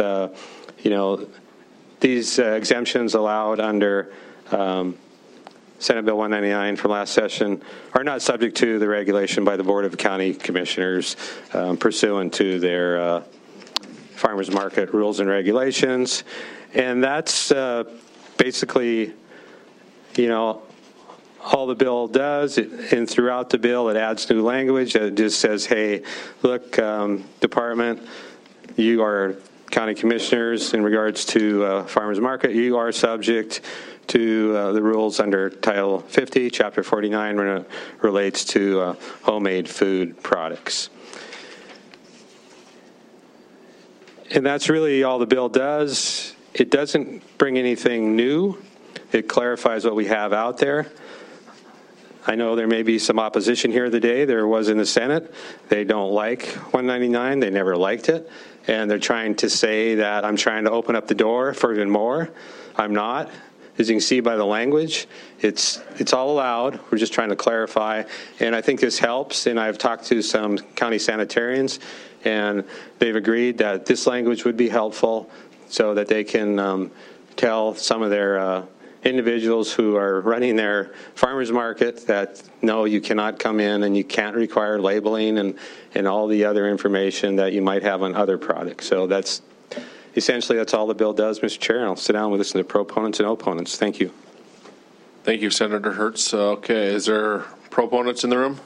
these exemptions allowed under Senate Bill 199 from last session are not subject to the regulation by the Board of County Commissioners pursuant to their farmers market rules and regulations. And that's basically, all the bill does. And throughout the bill, it adds new language. It just says, hey, look, department, you are county commissioners in regards to farmers market. You are subject to the rules under Title 50, Chapter 49, when it relates to homemade food products. And that's really all the bill does. It doesn't bring anything new. It clarifies what we have out there. I know there may be some opposition here today. There was in the Senate. They don't like 199. They never liked it. And they're trying to say that I'm trying to open up the door for even more. I'm not. As you can see by the language, it's all allowed. We're just trying to clarify. And I think this helps. And I've talked to some county sanitarians, and they've agreed that this language would be helpful so that they can tell some of their individuals who are running their farmers market that, no, you cannot come in and you can't require labeling and all the other information that you might have on other products. So that's essentially, that's all the bill does, Mr. Chair, and I'll sit down and listen to proponents and opponents. Thank you. Thank you, Senator Hertz. Okay, is there proponents in the room?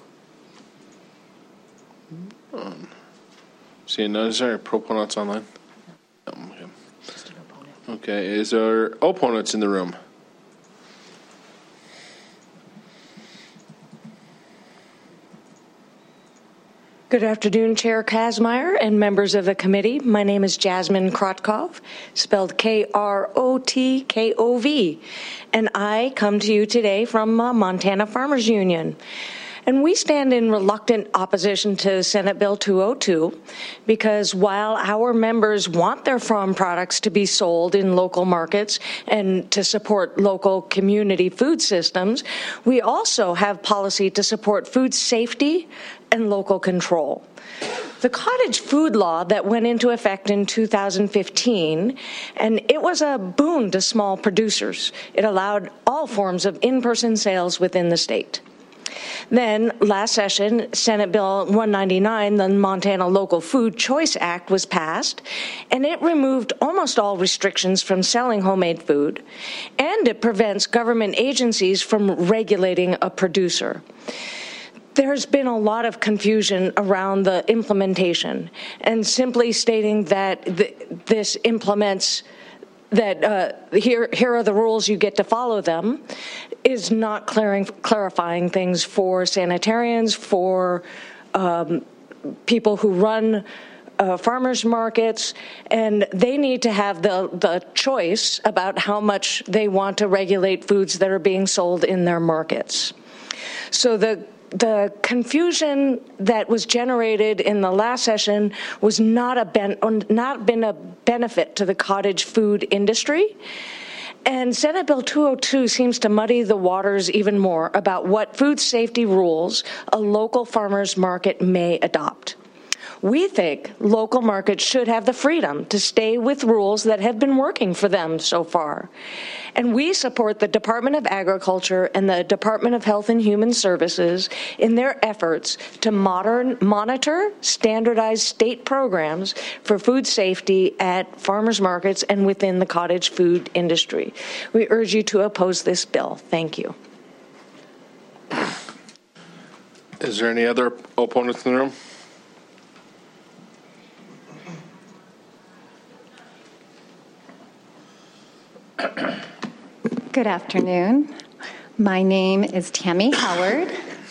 Seeing none, is there proponents online? Okay, is there opponents in the room? Good afternoon, Chair Kazmaier and members of the committee. My name is Jasmine Krotkov, spelled Krotkov, and I come to you today from Montana Farmers Union. And we stand in reluctant opposition to Senate Bill 202 because while our members want their farm products to be sold in local markets and to support local community food systems, we also have policy to support food safety and local control. The cottage food law that went into effect in 2015, and it was a boon to small producers. It allowed all forms of in-person sales within the state. Then, last session, Senate Bill 199, the Montana Local Food Choice Act, was passed, and it removed almost all restrictions from selling homemade food, and it prevents government agencies from regulating a producer. There's been a lot of confusion around the implementation, and simply stating that this implements that here are the rules, you get to follow them, is not clarifying things for sanitarians, for people who run farmers markets, and they need to have the choice about how much they want to regulate foods that are being sold in their markets. So the confusion that was generated in the last session was not been a benefit to the cottage food industry. And Senate Bill 202 seems to muddy the waters even more about what food safety rules a local farmers market may adopt. We think local markets should have the freedom to stay with rules that have been working for them so far. And we support the Department of Agriculture and the Department of Health and Human Services in their efforts to monitor standardized state programs for food safety at farmers markets and within the cottage food industry. We urge you to oppose this bill. Thank you. Is there any other opponents in the room? Good afternoon. My name is Tammy Howard,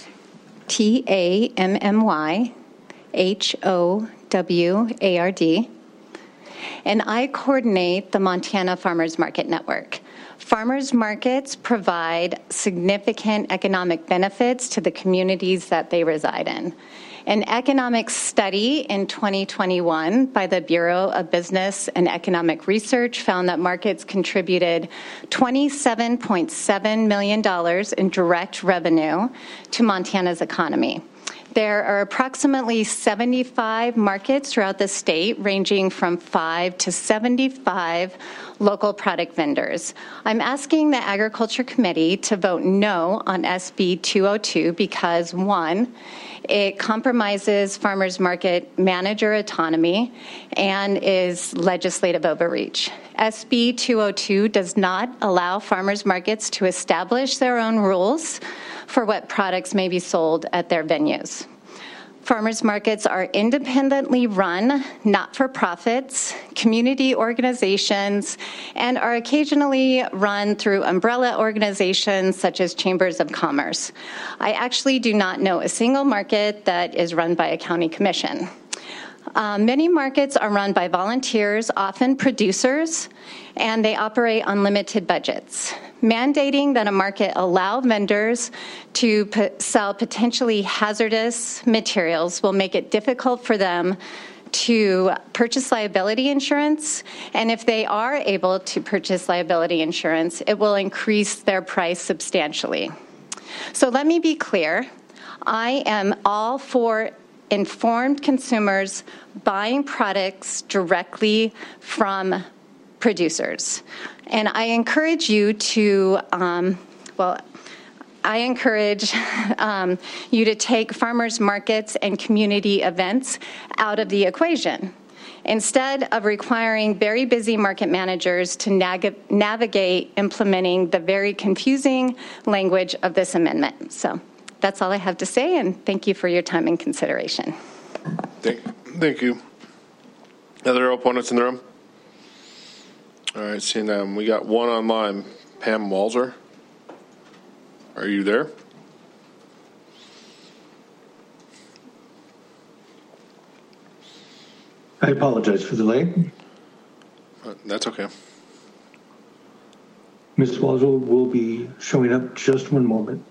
TammyHoward, and I coordinate the Montana Farmers Market Network. Farmers markets provide significant economic benefits to the communities that they reside in. An economic study in 2021 by the Bureau of Business and Economic Research found that markets contributed $27.7 million in direct revenue to Montana's economy. There are approximately 75 markets throughout the state, ranging from 5 to 75 local product vendors. I'm asking the Agriculture Committee to vote no on SB 202 because, one, it compromises farmers market manager autonomy and is legislative overreach. SB 202 does not allow farmers markets to establish their own rules for what products may be sold at their venues. Farmers markets are independently run, not-for-profits, community organizations, and are occasionally run through umbrella organizations such as chambers of commerce. I actually do not know a single market that is run by a county commission. Many markets are run by volunteers, often producers, and they operate on limited budgets. Mandating that a market allow vendors to sell potentially hazardous materials will make it difficult for them to purchase liability insurance, and if they are able to purchase liability insurance, it will increase their price substantially. So let me be clear. I am all for informed consumers buying products directly from producers. And I encourage you to, you to take farmers markets and community events out of the equation, instead of requiring very busy market managers to navigate implementing the very confusing language of this amendment. So that's all I have to say, and thank you for your time and consideration. Thank you. Other opponents in the room? All right, seeing them. We got one online. Pam Walzer. Are you there? I apologize for the delay. That's okay. Ms. Walzer will be showing up just one moment.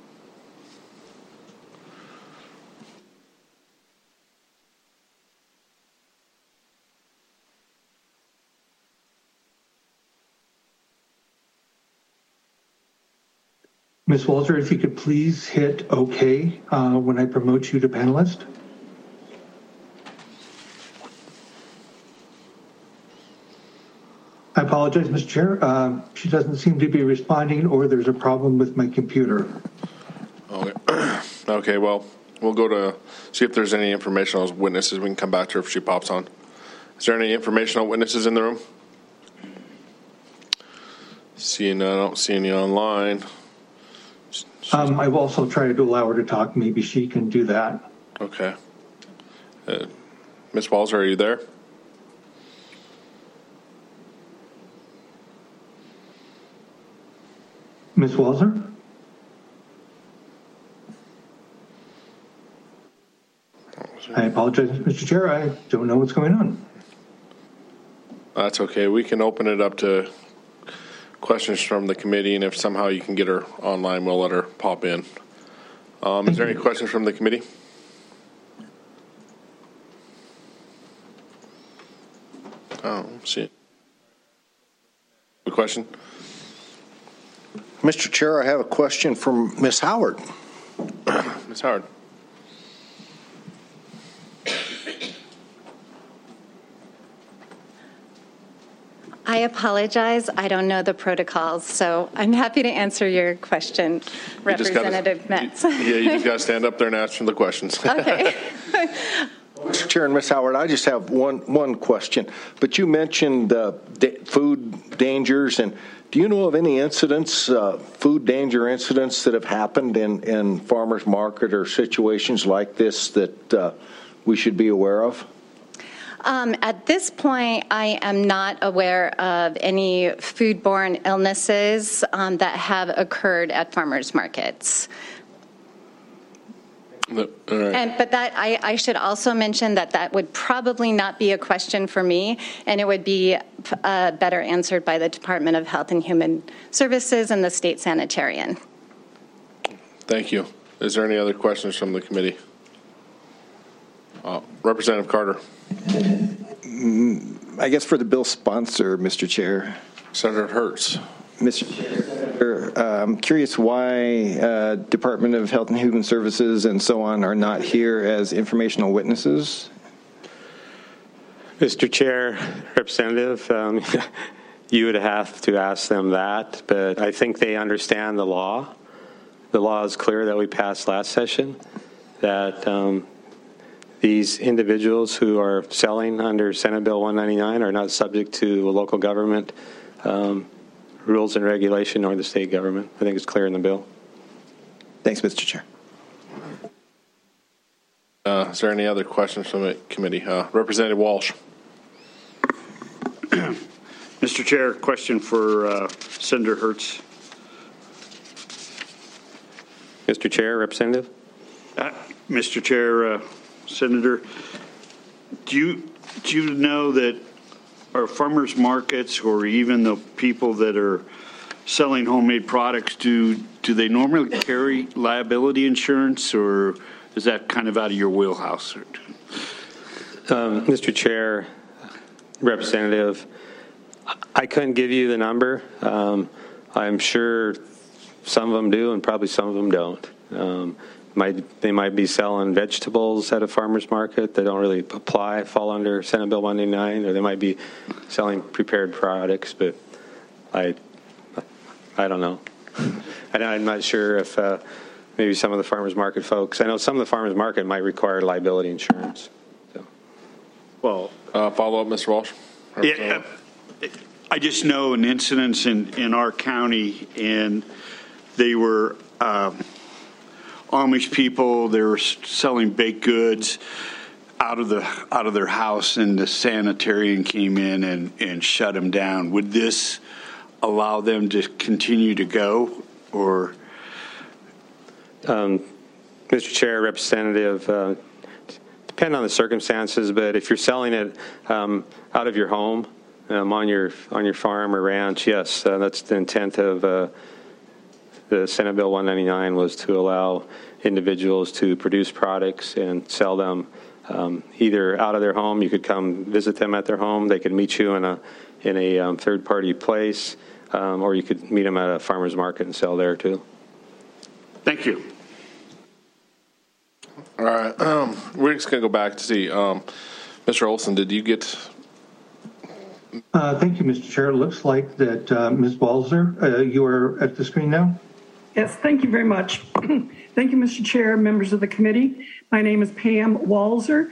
Ms. Walzer, if you could please hit OK when I promote you to panelist. I apologize, Mr. Chair. She doesn't seem to be responding, or there's a problem with my computer. Okay. Okay, well, we'll go to see if there's any informational witnesses. We can come back to her if she pops on. Is there any informational witnesses in the room? Seeing none, I don't see any online. I've also tried to allow her to talk. Maybe she can do that. Okay. Ms. Walzer, are you there? Ms. Walzer? I apologize, Mr. Chair. I don't know what's going on. That's okay. We can open it up to questions from the committee, and if somehow you can get her online, we'll let her pop in. Is there any questions from the committee? Oh, see. A question? Mr. Chair, I have a question from Ms. Howard. Ms. Howard. I apologize. I don't know the protocols, so I'm happy to answer your question, Representative Metz. Yeah, you just got to stand up there and answer the questions. Okay. Mr. Chair and Ms. Howard, I just have one question. But you mentioned food dangers, and do you know of any incidents, food danger incidents that have happened in farmers market or situations like this that we should be aware of? At this point, I am not aware of any foodborne illnesses that have occurred at farmers markets. All right. But that I should also mention that would probably not be a question for me, and it would be better answered by the Department of Health and Human Services and the state sanitarian. Thank you. Is there any other questions from the committee? Representative Carter. I guess for the bill sponsor, Mr. Chair. Senator Hertz. Mr. Chair, I'm curious why Department of Health and Human Services and so on are not here as informational witnesses. Mr. Chair, Representative, you would have to ask them that, but I think they understand the law. The law is clear that we passed last session, that these individuals who are selling under Senate Bill 199 are not subject to local government rules and regulation or the state government. I think it's clear in the bill. Thanks, Mr. Chair. Is there any other questions from the committee? Representative Walsh. Mr. Chair, question for Senator Hertz. Mr. Chair, Representative. Mr. Chair, Senator, do you know that our farmers markets or even the people that are selling homemade products, do they normally carry liability insurance, or is that kind of out of your wheelhouse? Mr. Chair, Representative, I couldn't give you the number. I'm sure some of them do and probably some of them don't. They might be selling vegetables at a farmer's market that don't really fall under Senate Bill 199, or they might be selling prepared products, but I don't know. I'm not sure if maybe some of the farmer's market folks, I know some of the farmer's market might require liability insurance. So. Well, follow up, Mr. Walsh. Yeah, I just know an incident in our county, and they were Amish people. They were selling baked goods out of their house, and the sanitarian came in and shut them down. Would this allow them to continue to go, or? Mr. Chair, Representative, depend on the circumstances, but if you're selling it out of your home, on your farm or ranch, yes, that's the intent of the Senate Bill 199 was to allow individuals to produce products and sell them either out of their home. You could come visit them at their home. They could meet you in a third-party place, or you could meet them at a farmer's market and sell there too. Thank you. All right, we're just going to go back to see. Mr. Olson, did you get? Thank you, Mr. Chair. It looks like that Ms. Balzer, you are at the screen now. Yes, thank you very much. Thank you, Mr. Chair, members of the committee. My name is Pam Walzer,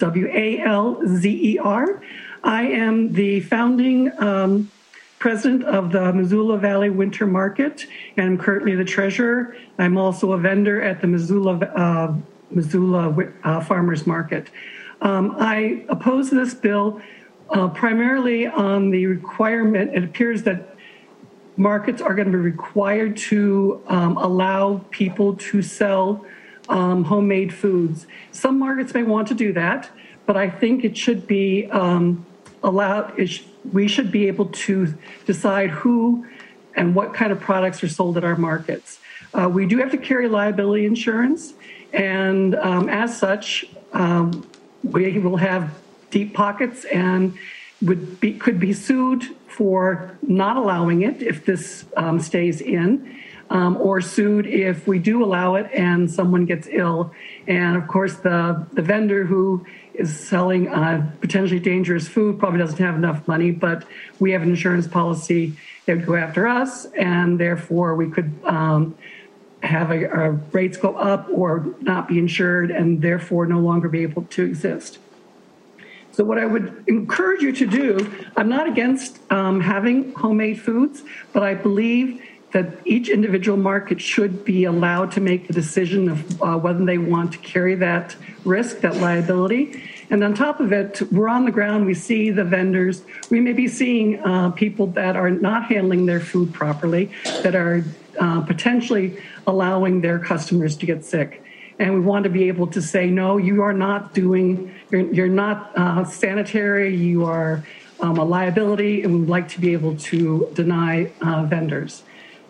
Walzer. I am the founding president of the Missoula Valley Winter Market, and I'm currently the treasurer. I'm also a vendor at the Missoula Farmers Market. I oppose this bill primarily on the requirement. It appears that markets are going to be required to allow people to sell homemade foods. Some markets may want to do that, but I think it should be allowed. We should be able to decide who and what kind of products are sold at our markets. We do have to carry liability insurance, and as such, we will have deep pockets and could be sued for not allowing it if this stays in, or sued if we do allow it and someone gets ill. And of course, the vendor who is selling potentially dangerous food probably doesn't have enough money, but we have an insurance policy that would go after us, and therefore we could have our rates go up or not be insured and therefore no longer be able to exist. So what I would encourage you to do, I'm not against having homemade foods, but I believe that each individual market should be allowed to make the decision of whether they want to carry that risk, that liability. And on top of it, we're on the ground, we see the vendors, we may be seeing people that are not handling their food properly, that are potentially allowing their customers to get sick. And we want to be able to say, no, you are not you're not sanitary, you are a liability, and we'd like to be able to deny vendors.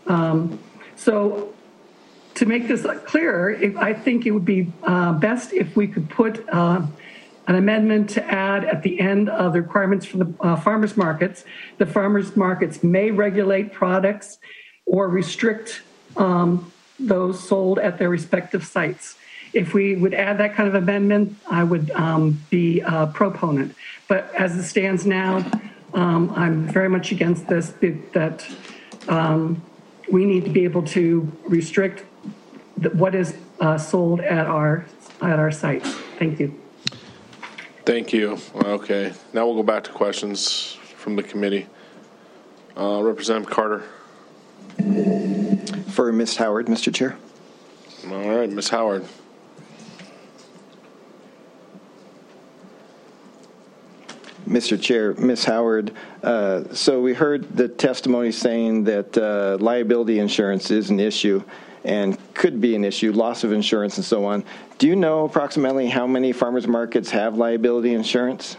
So to make this clearer, I think it would be best if we could put an amendment to add at the end of the requirements for the farmers markets. The farmers markets may regulate products or restrict those sold at their respective sites. If we would add that kind of amendment, I would be a proponent. But as it stands now, I'm very much against this, that we need to be able to restrict what is sold at our sites. Thank you. Thank you. Okay. Now we'll go back to questions from the committee. Representative Carter. For Ms. Howard, Mr. Chair. All right, Ms. Howard. Mr. Chair, Ms. Howard, so we heard the testimony saying that liability insurance is an issue and could be an issue, loss of insurance and so on. Do you know approximately how many farmers markets have liability insurance?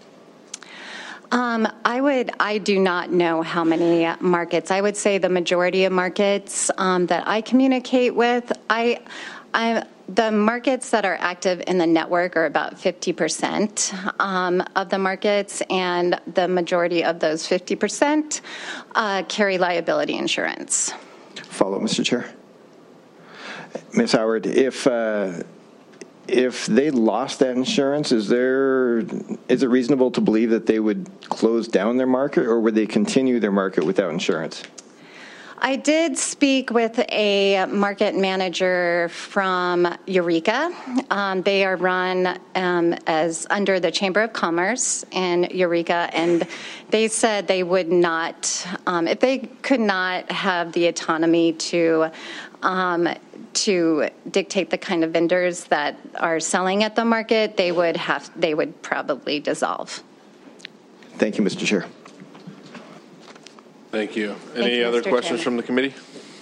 I do not know how many markets. I would say the majority of markets that I communicate with, the markets that are active in the network are about 50% of the markets, and the majority of those 50% carry liability insurance. Follow, Mr. Chair. Ms. Howard, if they lost that insurance, is it reasonable to believe that they would close down their market, or would they continue their market without insurance? I did speak with a market manager from Eureka. They are run as under the Chamber of Commerce in Eureka, and they said they would not, if they could not have the autonomy to dictate the kind of vendors that are selling at the market, they would probably dissolve. Thank you, Mr. Chair. Thank you. Any other questions from the committee?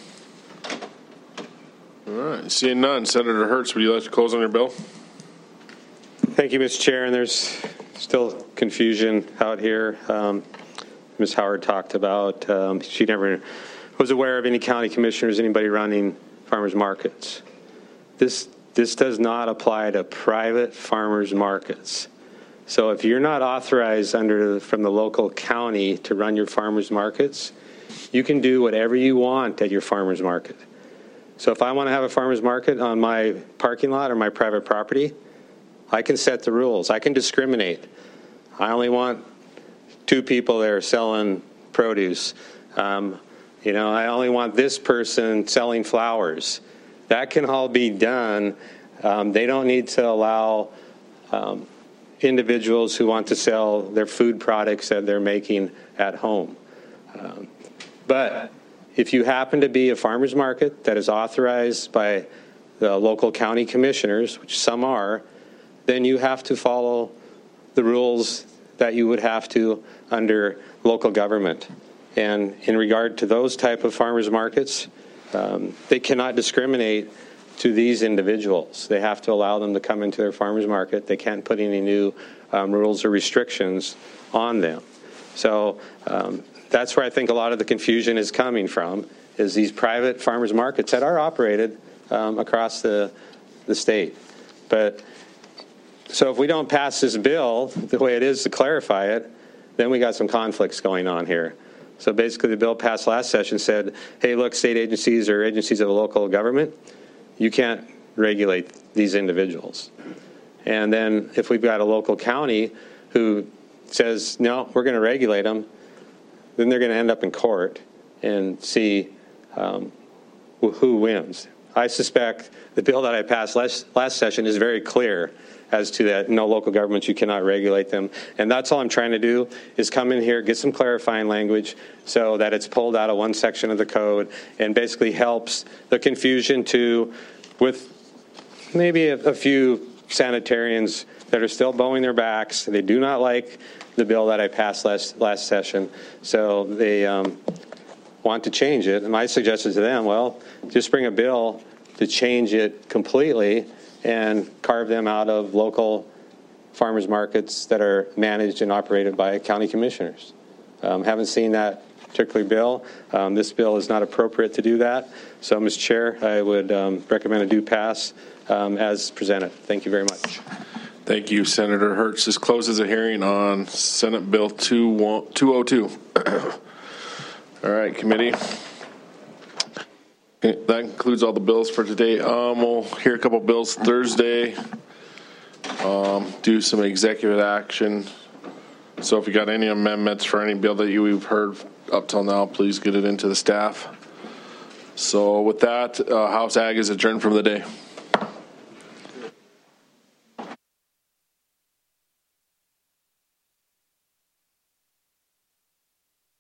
All right. Seeing none, Senator Hertz, would you like to close on your bill? Thank you, Mr. Chair. And there's still confusion out here. Ms. Howard talked about she never was aware of any county commissioners, anybody running farmers markets. This does not apply to private farmers markets. So if you're not authorized from the local county to run your farmers markets, you can do whatever you want at your farmers market. So if I want to have a farmers market on my parking lot or my private property, I can set the rules. I can discriminate. I only want 2 people there selling produce. I only want this person selling flowers. that can all be done. They don't need to allow individuals who want to sell their food products that they're making at home. But if you happen to be a farmer's market that is authorized by the local county commissioners, which some are, then you have to follow the rules that you would have to under local government. And in regard to those type of farmers markets, they cannot discriminate to these individuals. They have to allow them to come into their farmers market. They can't put any new rules or restrictions on them. So that's where I think a lot of the confusion is coming from, is these private farmers markets that are operated across the state. But so if we don't pass this bill the way it is to clarify it, then we got some conflicts going on here. So basically the bill passed last session said, hey, look, state agencies or agencies of a local government, you can't regulate these individuals. And then if we've got a local county who says, no, we're going to regulate them, then they're going to end up in court and see who wins. I suspect the bill that I passed last session is very clear as to that. No, local governments, you cannot regulate them. And that's all I'm trying to do is come in here, get some clarifying language so that it's pulled out of one section of the code and basically helps the confusion with maybe a few sanitarians that are still bowing their backs. They do not like the bill that I passed last session. So they want to change it. And I suggested to them, well, just bring a bill to change it completely and carve them out of local farmers markets that are managed and operated by county commissioners. Haven't seen that particular bill. This bill is not appropriate to do that. So, Mr. Chair, I would recommend a do pass as presented. Thank you very much. Thank you, Senator Hertz. This closes a hearing on Senate Bill 202. All right, committee. That concludes all the bills for today. We'll hear a couple bills Thursday, do some executive action. So if you got any amendments for any bill that you've heard up till now, please get it into the staff. So with that, House Ag is adjourned from the day.